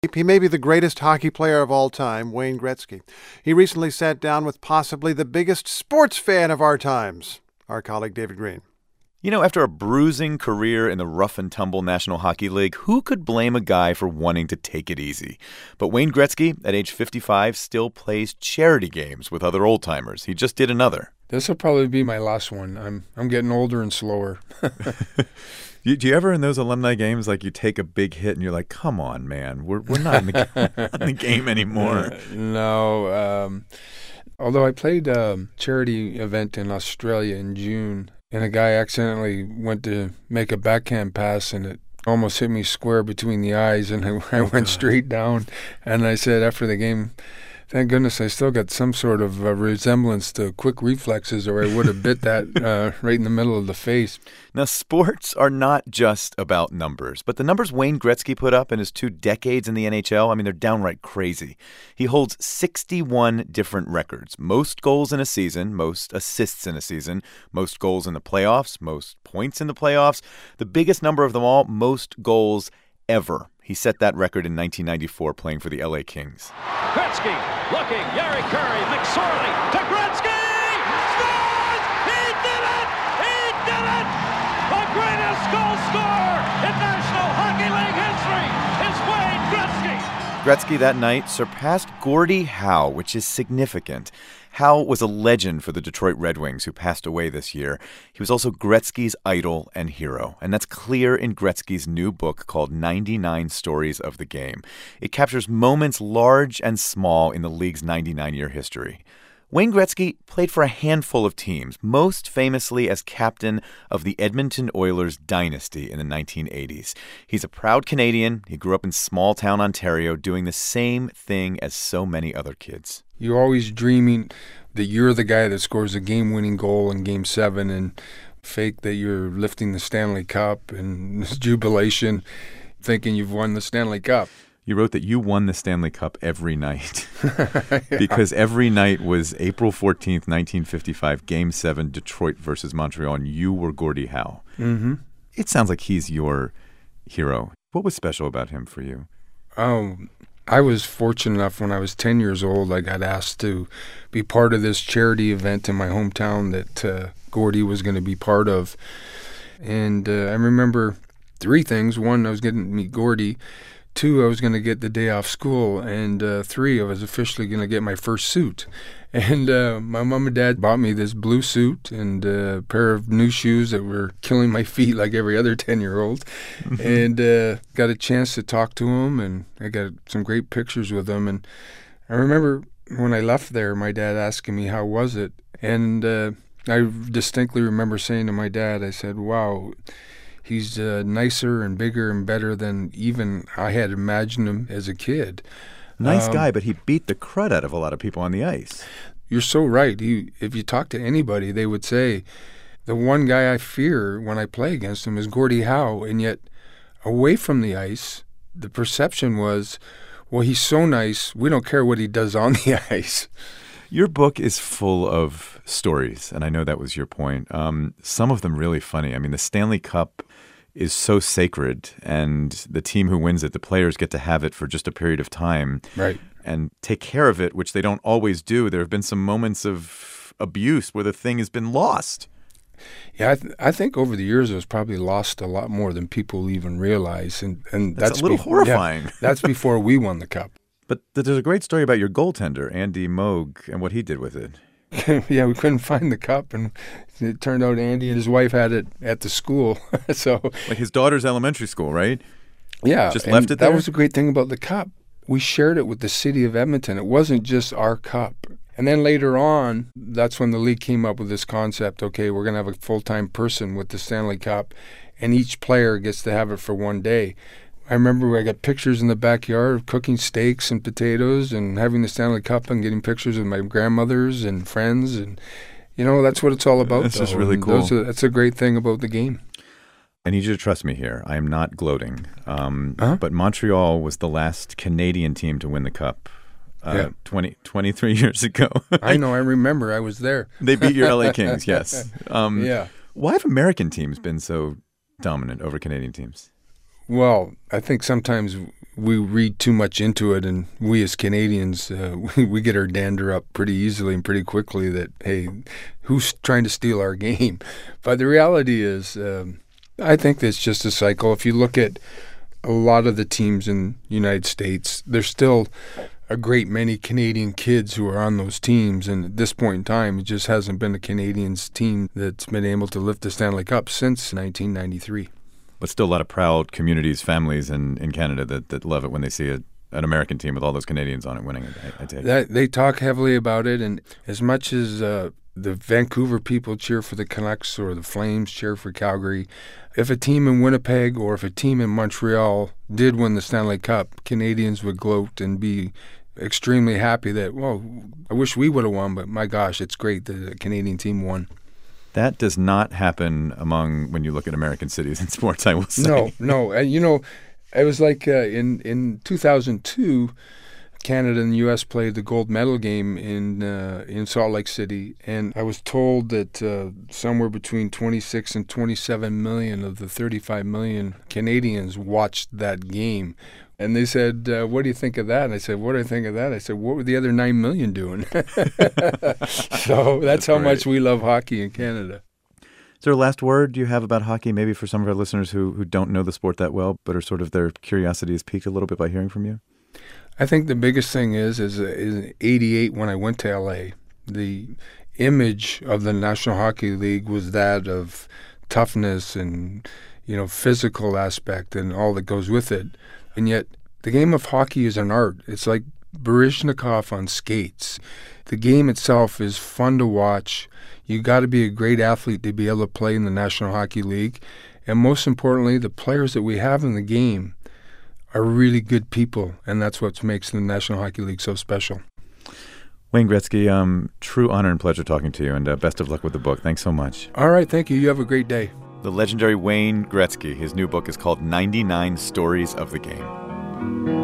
He may be the greatest hockey player of all time, Wayne Gretzky. He recently sat down with possibly the biggest sports fan of our times, our colleague David Green. You know, after a bruising career in the rough-and-tumble National Hockey League, who could blame a guy for wanting to take it easy? But Wayne Gretzky, at age 55, still plays charity games with other old-timers. He just did another. This will probably be my last one. I'm getting older and slower. Do you ever in those alumni games, like you take a big hit and you're like, come on, man, we're not in the game anymore? No. Although I played a charity event in Australia in June, and a guy accidentally went to make a backhand pass, and it almost hit me square between the eyes, and I went straight down. And I said after the game, thank goodness I still got some sort of resemblance to quick reflexes, or I would have bit that right in the middle of the face. Now, sports are not just about numbers, but the numbers Wayne Gretzky put up in his 2 decades in the NHL, I mean, they're downright crazy. He holds 61 different records: most goals in a season, most assists in a season, most goals in the playoffs, most points in the playoffs. The biggest number of them all, most goals ever. He set that record in 1994 playing for the LA Kings. Gretzky looking, Yari Curry, McSorley to Gretzky! Scores! He did it! He did it! The greatest goal scorer in National Hockey League history is Wayne Gretzky! Gretzky that night surpassed Gordie Howe, which is significant. Howe was a legend for the Detroit Red Wings, who passed away this year. He was also Gretzky's idol and hero, and that's clear in Gretzky's new book called 99 Stories of the Game. It captures moments large and small in the league's 99-year history. Wayne Gretzky played for a handful of teams, most famously as captain of the Edmonton Oilers dynasty in the 1980s. He's a proud Canadian. He grew up in small-town Ontario, doing the same thing as so many other kids. You're always dreaming that you're the guy that scores a game-winning goal in Game 7 and fake that you're lifting the Stanley Cup and this jubilation, thinking you've won the Stanley Cup. You wrote that you won the Stanley Cup every night because every night was April 14th, 1955, Game 7, Detroit versus Montreal, and you were Gordie Howe. Mm-hmm. It sounds like he's your hero. What was special about him for you? I was fortunate enough when I was 10 years old, I got asked to be part of this charity event in my hometown that Gordie was going to be part of. And I remember 3 things. 1, I was getting to meet Gordie. 2, I was going to get the day off school. And 3, I was officially going to get my first suit. And my mom and dad bought me this blue suit and a pair of new shoes that were killing my feet like every other 10-year-old. And got a chance to talk to him, and I got some great pictures with him. And I remember when I left there, my dad asking me, how was it? And I distinctly remember saying to my dad, I said, wow, he's nicer and bigger and better than even I had imagined him as a kid. Nice guy, but he beat the crud out of a lot of people on the ice. You're so right. If you talk to anybody, they would say, the one guy I fear when I play against him is Gordie Howe. And yet, away from the ice, the perception was, well, he's so nice, we don't care what he does on the ice. Your book is full of stories, and I know that was your point. Some of them really funny. I mean, the Stanley Cup is so sacred, and the team who wins it, the players get to have it for just a period of time. Right. And take care of it, which they don't always do. There have been some moments of abuse where the thing has been lost. Yeah, I think over the years it was probably lost a lot more than people even realize. And that's a little horrifying. Yeah, that's before we won the Cup. But there's a great story about your goaltender, Andy Moog, and what he did with it. Yeah, we couldn't find the cup, and it turned out Andy and his wife had it at the school. So, like his daughter's elementary school, right? Yeah. Just left it there? That was the great thing about the cup. We shared it with the city of Edmonton. It wasn't just our cup. And then later on, that's when the league came up with this concept, okay, we're going to have a full-time person with the Stanley Cup, and each player gets to have it for one day. I remember I got pictures in the backyard of cooking steaks and potatoes and having the Stanley Cup and getting pictures of my grandmothers and friends. And, you know, that's what it's all about. That's just really cool. That's a great thing about the game. I need you to trust me here. I am not gloating. But Montreal was the last Canadian team to win the Cup 23 years ago. I know. I remember. I was there. They beat your LA Kings, yes. Yeah. Why have American teams been so dominant over Canadian teams? Well, I think sometimes we read too much into it, and we as Canadians, we get our dander up pretty easily and pretty quickly that, hey, who's trying to steal our game? But the reality is, I think that's just a cycle. If you look at a lot of the teams in the United States, there's still a great many Canadian kids who are on those teams, and at this point in time, it just hasn't been a Canadians team that's been able to lift the Stanley Cup since 1993. But still a lot of proud communities, families in Canada that love it when they see an American team with all those Canadians on it winning it, I take it. They talk heavily about it, and as much as the Vancouver people cheer for the Canucks or the Flames cheer for Calgary, if a team in Winnipeg or if a team in Montreal did win the Stanley Cup, Canadians would gloat and be extremely happy that, well, I wish we would have won, but my gosh, it's great that the Canadian team won. That does not happen when you look at American cities in sports, I will say. No. And, it was like in 2002, Canada and the U.S. played the gold medal game in Salt Lake City, and I was told that somewhere between 26 and 27 million of the 35 million Canadians watched that game. And they said, what do you think of that? And I said, what do I think of that? I said, what were the other 9 million doing? So that's how much we love hockey in Canada. Is there a last word you have about hockey, maybe for some of our listeners who don't know the sport that well, but are sort of their curiosity is piqued a little bit by hearing from you? I think the biggest thing is in 88 when I went to L.A., the image of the National Hockey League was that of toughness and, physical aspect and all that goes with it. And yet the game of hockey is an art. It's like Baryshnikov on skates. The game itself is fun to watch. You got to be a great athlete to be able to play in the National Hockey League. And most importantly, the players that we have in the game are really good people, and that's what makes the National Hockey League so special. Wayne Gretzky, true honor and pleasure talking to you, and best of luck with the book. Thanks so much. All right, thank you. You have a great day. The legendary Wayne Gretzky. His new book is called 99 Stories of the Game.